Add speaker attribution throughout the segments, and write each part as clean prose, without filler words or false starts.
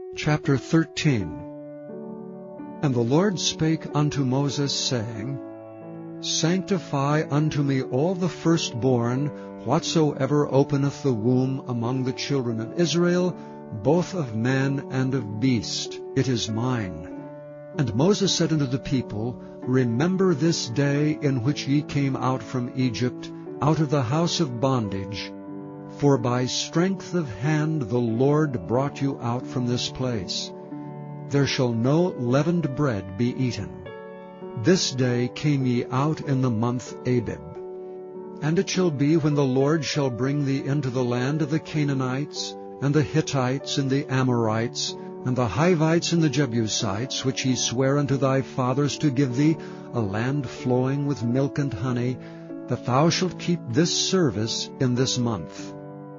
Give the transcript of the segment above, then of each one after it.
Speaker 1: Chapter 13. And the Lord spake unto Moses, saying, Sanctify unto me all the firstborn, whatsoever openeth the womb among the children of Israel, both of man and of beast. It is mine. And Moses said unto the people, Remember this day in which ye came out from Egypt, out of the house of bondage. For by strength of hand the Lord brought you out from this place. There shall no leavened bread be eaten. This day came ye out in the month Abib. And it shall be, when the Lord shall bring thee into the land of the Canaanites, and the Hittites, and the Amorites, and the Hivites, and the Jebusites, which he sware unto thy fathers to give thee, a land flowing with milk and honey, that thou shalt keep this service in this month.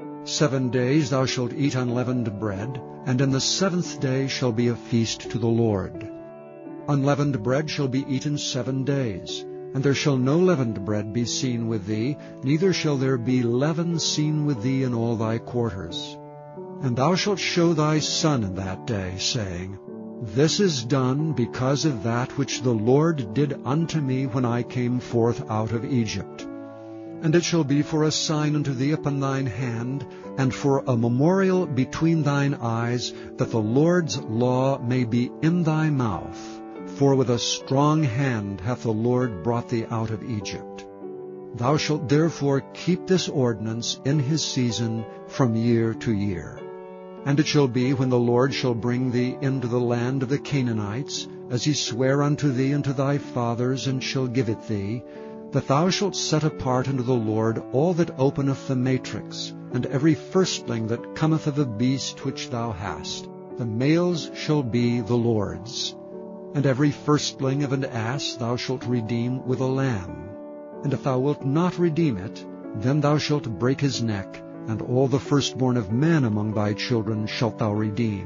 Speaker 1: 7 days thou shalt eat unleavened bread, and in the 7th day shall be a feast to the Lord. Unleavened bread shall be eaten 7 days, and there shall no leavened bread be seen with thee, neither shall there be leaven seen with thee in all thy quarters. And thou shalt show thy son in that day, saying, This is done because of that which the Lord did unto me when I came forth out of Egypt. And it shall be for a sign unto thee upon thine hand, and for a memorial between thine eyes, that the Lord's law may be in thy mouth. For with a strong hand hath the Lord brought thee out of Egypt. Thou shalt therefore keep this ordinance in his season from year to year. And it shall be, when the Lord shall bring thee into the land of the Canaanites, as he sware unto thee and to thy fathers, and shall give it thee, that thou shalt set apart unto the Lord all that openeth the matrix, and every firstling that cometh of a beast which thou hast. The males shall be the Lord's. And every firstling of an ass thou shalt redeem with a lamb. And if thou wilt not redeem it, then thou shalt break his neck, and all the firstborn of man among thy children shalt thou redeem.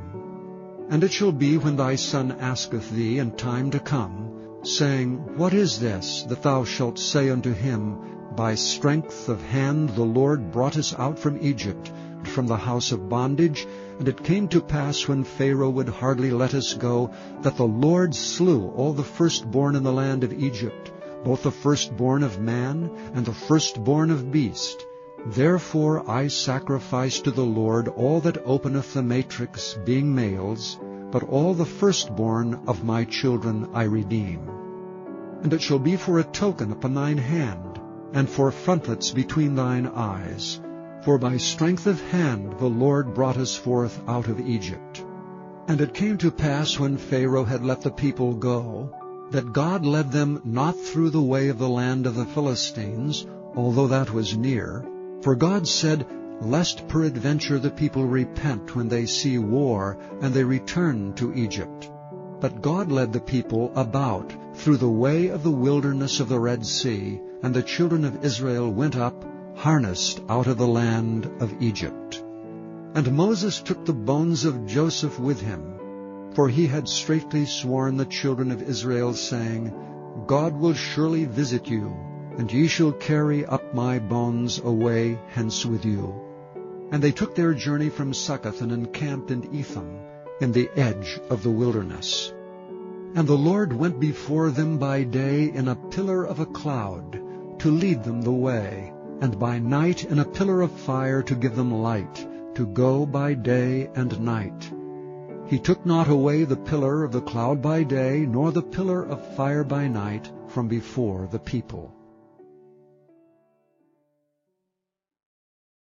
Speaker 1: And it shall be, when thy son asketh thee in time to come, saying, What is this? That thou shalt say unto him, By strength of hand the Lord brought us out from Egypt, from the house of bondage. And it came to pass, when Pharaoh would hardly let us go, that the Lord slew all the firstborn in the land of Egypt, both the firstborn of man and the firstborn of beast. Therefore I sacrifice to the Lord all that openeth the matrix, being males, but all the firstborn of my children I redeem. And it shall be for a token upon thine hand, and for frontlets between thine eyes. For by strength of hand the Lord brought us forth out of Egypt. And it came to pass, when Pharaoh had let the people go, that God led them not through the way of the land of the Philistines, although that was near. For God said, Lest peradventure the people repent when they see war, and they return to Egypt. But God led the people about through the way of the wilderness of the Red Sea, and the children of Israel went up, harnessed out of the land of Egypt. And Moses took the bones of Joseph with him, for he had straitly sworn the children of Israel, saying, God will surely visit you, and ye shall carry up my bones away hence with you. And they took their journey from Succoth, and encamped in Etham, in the edge of the wilderness. And the Lord went before them by day in a pillar of a cloud, to lead them the way, and by night in a pillar of fire to give them light, to go by day and night. He took not away the pillar of the cloud by day, nor the pillar of fire by night, from before the people.